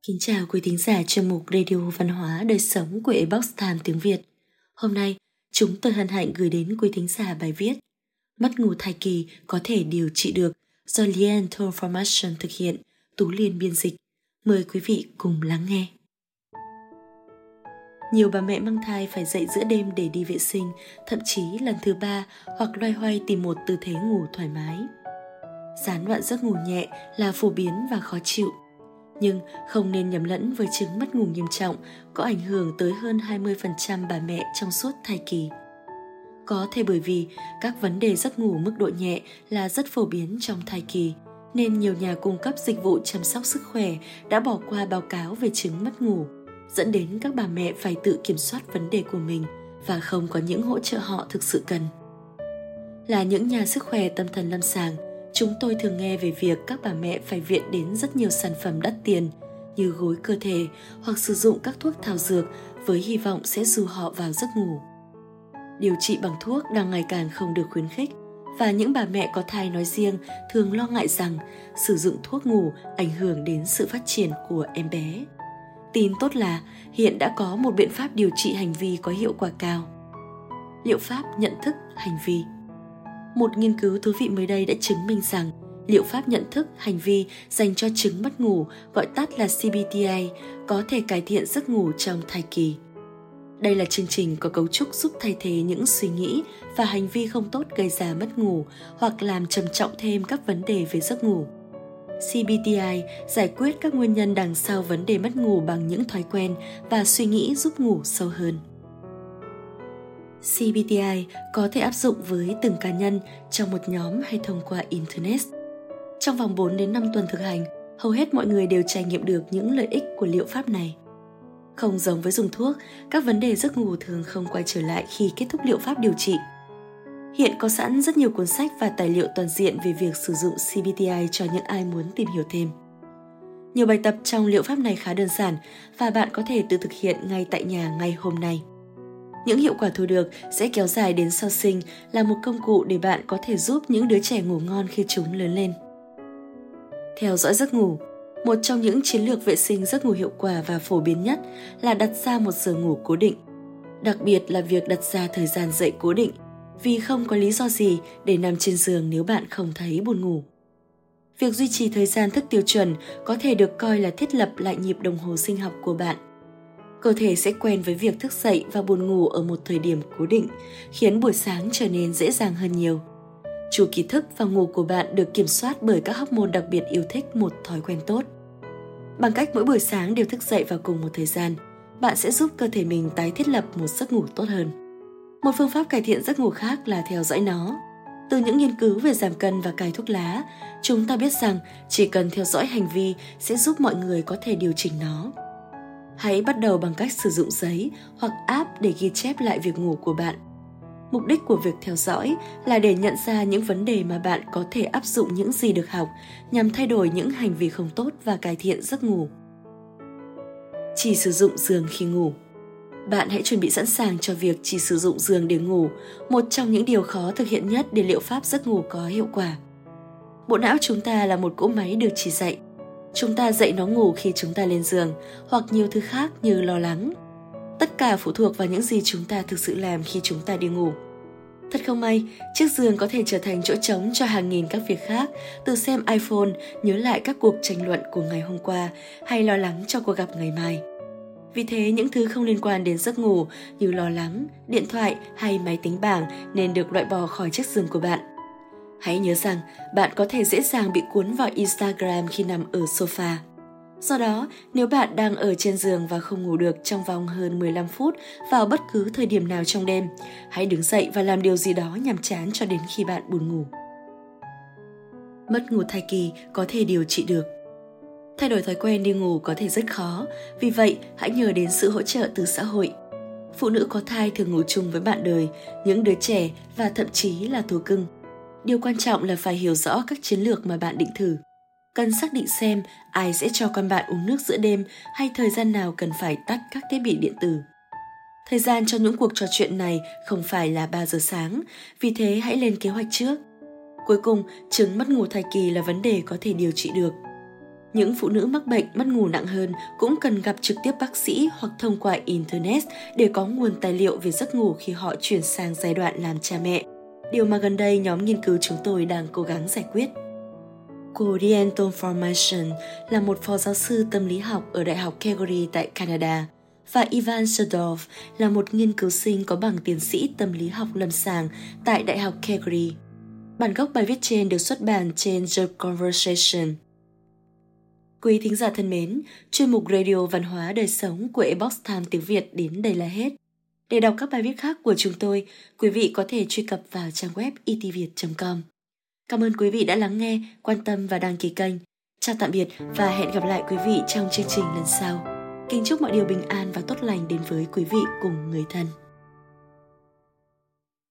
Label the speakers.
Speaker 1: Kính chào quý thính giả chuyên mục Radio Văn hóa Đời Sống của Epoch Times tiếng Việt. Hôm nay, chúng tôi hân hạnh gửi đến quý thính giả bài viết Mất ngủ thai kỳ có thể điều trị được do Lien Formation thực hiện, Tú Liên biên dịch. Mời quý vị cùng lắng nghe. Nhiều bà mẹ mang thai phải dậy giữa đêm để đi vệ sinh, thậm chí lần thứ 3 hoặc loay hoay tìm một tư thế ngủ thoải mái. Gián đoạn giấc ngủ nhẹ là phổ biến và khó chịu. Nhưng không nên nhầm lẫn với chứng mất ngủ nghiêm trọng có ảnh hưởng tới hơn 20% bà mẹ trong suốt thai kỳ. Có thể bởi vì các vấn đề giấc ngủ mức độ nhẹ là rất phổ biến trong thai kỳ, nên nhiều nhà cung cấp dịch vụ chăm sóc sức khỏe đã bỏ qua báo cáo về chứng mất ngủ, dẫn đến các bà mẹ phải tự kiểm soát vấn đề của mình và không có những hỗ trợ họ thực sự cần. Là những nhà sức khỏe tâm thần lâm sàng, chúng tôi thường nghe về việc các bà mẹ phải viện đến rất nhiều sản phẩm đắt tiền như gối cơ thể hoặc sử dụng các thuốc thảo dược với hy vọng sẽ dụ họ vào giấc ngủ. Điều trị bằng thuốc đang ngày càng không được khuyến khích và những bà mẹ có thai nói riêng thường lo ngại rằng sử dụng thuốc ngủ ảnh hưởng đến sự phát triển của em bé. Tin tốt là hiện đã có một biện pháp điều trị hành vi có hiệu quả cao. Liệu pháp nhận thức hành vi. Một nghiên cứu thú vị mới đây đã chứng minh rằng liệu pháp nhận thức hành vi dành cho chứng mất ngủ, gọi tắt là CBTI, có thể cải thiện giấc ngủ trong thai kỳ. Đây là chương trình có cấu trúc giúp thay thế những suy nghĩ và hành vi không tốt gây ra mất ngủ hoặc làm trầm trọng thêm các vấn đề về giấc ngủ. CBTI giải quyết các nguyên nhân đằng sau vấn đề mất ngủ bằng những thói quen và suy nghĩ giúp ngủ sâu hơn. CBTI có thể áp dụng với từng cá nhân trong một nhóm hay thông qua Internet. Trong vòng 4 đến 5 tuần thực hành, hầu hết mọi người đều trải nghiệm được những lợi ích của liệu pháp này. Không giống với dùng thuốc, các vấn đề giấc ngủ thường không quay trở lại khi kết thúc liệu pháp điều trị. Hiện có sẵn rất nhiều cuốn sách và tài liệu toàn diện về việc sử dụng CBTI cho những ai muốn tìm hiểu thêm. Nhiều bài tập trong liệu pháp này khá đơn giản và bạn có thể tự thực hiện ngay tại nhà ngay hôm nay. Những hiệu quả thu được sẽ kéo dài đến sau sinh là một công cụ để bạn có thể giúp những đứa trẻ ngủ ngon khi chúng lớn lên. Theo dõi giấc ngủ. Một trong những chiến lược vệ sinh giấc ngủ hiệu quả và phổ biến nhất là đặt ra một giờ ngủ cố định. Đặc biệt là việc đặt ra thời gian dậy cố định, vì không có lý do gì để nằm trên giường nếu bạn không thấy buồn ngủ. Việc duy trì thời gian thức tiêu chuẩn có thể được coi là thiết lập lại nhịp đồng hồ sinh học của bạn. Cơ thể sẽ quen với việc thức dậy và buồn ngủ ở một thời điểm cố định, khiến buổi sáng trở nên dễ dàng hơn nhiều. Chu kỳ thức và ngủ của bạn được kiểm soát bởi các hormone đặc biệt yêu thích một thói quen tốt. Bằng cách mỗi buổi sáng đều thức dậy vào cùng một thời gian, bạn sẽ giúp cơ thể mình tái thiết lập một giấc ngủ tốt hơn. Một phương pháp cải thiện giấc ngủ khác là theo dõi nó. Từ những nghiên cứu về giảm cân và cai thuốc lá, chúng ta biết rằng chỉ cần theo dõi hành vi sẽ giúp mọi người có thể điều chỉnh nó. Hãy bắt đầu bằng cách sử dụng giấy hoặc app để ghi chép lại việc ngủ của bạn. Mục đích của việc theo dõi là để nhận ra những vấn đề mà bạn có thể áp dụng những gì được học nhằm thay đổi những hành vi không tốt và cải thiện giấc ngủ. Chỉ sử dụng giường khi ngủ. Bạn hãy chuẩn bị sẵn sàng cho việc chỉ sử dụng giường để ngủ, một trong những điều khó thực hiện nhất để liệu pháp giấc ngủ có hiệu quả. Bộ não chúng ta là một cỗ máy được chỉ dạy. Chúng ta dạy nó ngủ khi chúng ta lên giường, hoặc nhiều thứ khác như lo lắng. Tất cả phụ thuộc vào những gì chúng ta thực sự làm khi chúng ta đi ngủ. Thật không may, chiếc giường có thể trở thành chỗ trống cho hàng nghìn các việc khác, từ xem iPhone, nhớ lại các cuộc tranh luận của ngày hôm qua, hay lo lắng cho cuộc gặp ngày mai. Vì thế, những thứ không liên quan đến giấc ngủ như lo lắng, điện thoại hay máy tính bảng nên được loại bỏ khỏi chiếc giường của bạn. Hãy nhớ rằng bạn có thể dễ dàng bị cuốn vào Instagram khi nằm ở sofa. Do đó, nếu bạn đang ở trên giường và không ngủ được trong vòng hơn 15 phút vào bất cứ thời điểm nào trong đêm, hãy đứng dậy và làm điều gì đó nhàm chán cho đến khi bạn buồn ngủ. Mất ngủ thai kỳ có thể điều trị được. Thay đổi thói quen đi ngủ có thể rất khó, vì vậy hãy nhờ đến sự hỗ trợ từ xã hội. Phụ nữ có thai thường ngủ chung với bạn đời, những đứa trẻ và thậm chí là thú cưng. Điều quan trọng là phải hiểu rõ các chiến lược mà bạn định thử. Cần xác định xem ai sẽ cho con bạn uống nước giữa đêm hay thời gian nào cần phải tắt các thiết bị điện tử. Thời gian cho những cuộc trò chuyện này không phải là 3 giờ sáng, vì thế hãy lên kế hoạch trước. Cuối cùng, chứng mất ngủ thai kỳ là vấn đề có thể điều trị được. Những phụ nữ mắc bệnh mất ngủ nặng hơn cũng cần gặp trực tiếp bác sĩ hoặc thông qua Internet để có nguồn tài liệu về giấc ngủ khi họ chuyển sang giai đoạn làm cha mẹ. Điều mà gần đây nhóm nghiên cứu chúng tôi đang cố gắng giải quyết. Cô Diane Formation là một phó giáo sư tâm lý học ở Đại học Calgary tại Canada và Ivan Sadov là một nghiên cứu sinh có bằng tiến sĩ tâm lý học lâm sàng tại Đại học Calgary. Bản gốc bài viết trên được xuất bản trên The Conversation. Quý thính giả thân mến, chuyên mục Radio Văn hóa Đời Sống của Epoch Times tiếng Việt đến đây là hết. Để đọc các bài viết khác của chúng tôi, quý vị có thể truy cập vào trang web itviet.com. Cảm ơn quý vị đã lắng nghe, quan tâm và đăng ký kênh. Chào tạm biệt và hẹn gặp lại quý vị trong chương trình lần sau. Kính chúc mọi điều bình an và tốt lành đến với quý vị cùng người thân.